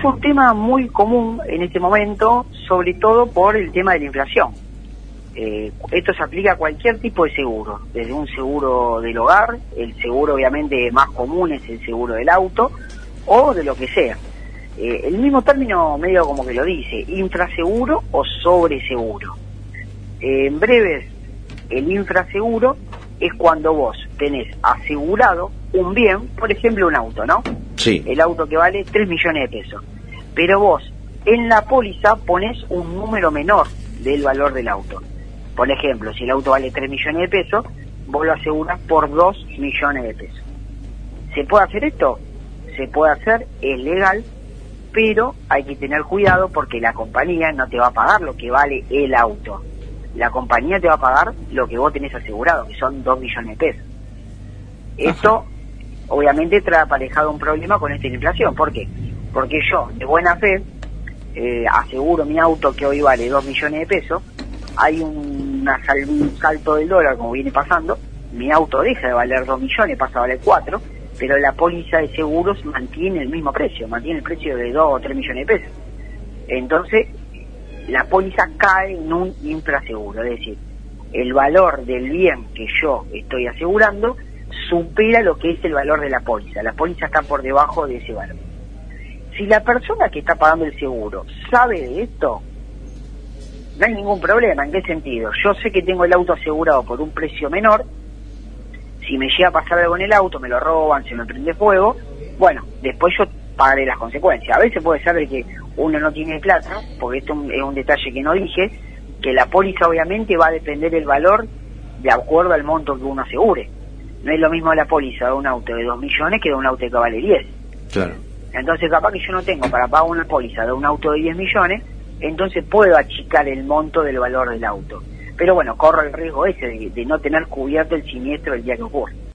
un tema muy común en este momento, sobre todo por el tema de la inflación. Esto se aplica a cualquier tipo de seguro, desde un seguro del hogar, el seguro obviamente más común es el seguro del auto, o de lo que sea. El mismo término medio como que lo dice, infraseguro o sobreseguro. En breves, el infraseguro es cuando vos tenés asegurado un bien, por ejemplo un auto, ¿no? Sí. El auto que vale 3 millones de pesos. Pero vos en la póliza ponés un número menor del valor del auto. Por ejemplo, si el auto vale 3 millones de pesos, vos lo asegurás por 2 millones de pesos. ¿Se puede hacer esto? Se puede hacer, es legal, pero hay que tener cuidado porque la compañía no te va a pagar lo que vale el auto. La compañía te va a pagar lo que vos tenés asegurado, que son 2 millones de pesos. Esto, obviamente, trae aparejado un problema con esta inflación. ¿Por qué? Porque yo, de buena fe, aseguro mi auto que hoy vale 2 millones de pesos, hay un salto del dólar, como viene pasando, mi auto deja de valer 2 millones, pasa a valer 4, pero la póliza de seguros mantiene el mismo precio, mantiene el precio de 2 o 3 millones de pesos. Entonces, la póliza cae en un infraseguro, es decir, el valor del bien que yo estoy asegurando supera lo que es el valor de la póliza está por debajo de ese valor. Si la persona que está pagando el seguro sabe de esto, no hay ningún problema. ¿En qué sentido? Yo sé que tengo el auto asegurado por un precio menor, si me llega a pasar algo en el auto, me lo roban, se me prende fuego, bueno, después yo pagaré las consecuencias. A veces puede ser de que uno no tiene plata, porque esto es un detalle que no dije, que la póliza obviamente va a depender del valor de acuerdo al monto que uno asegure. No es lo mismo la póliza de un auto de 2 millones que de un auto que vale 10. Claro. Entonces capaz que yo no tengo para pagar una póliza de un auto de 10 millones, entonces puedo achicar el monto del valor del auto. Pero bueno, corro el riesgo ese de no tener cubierto el siniestro el día que ocurre.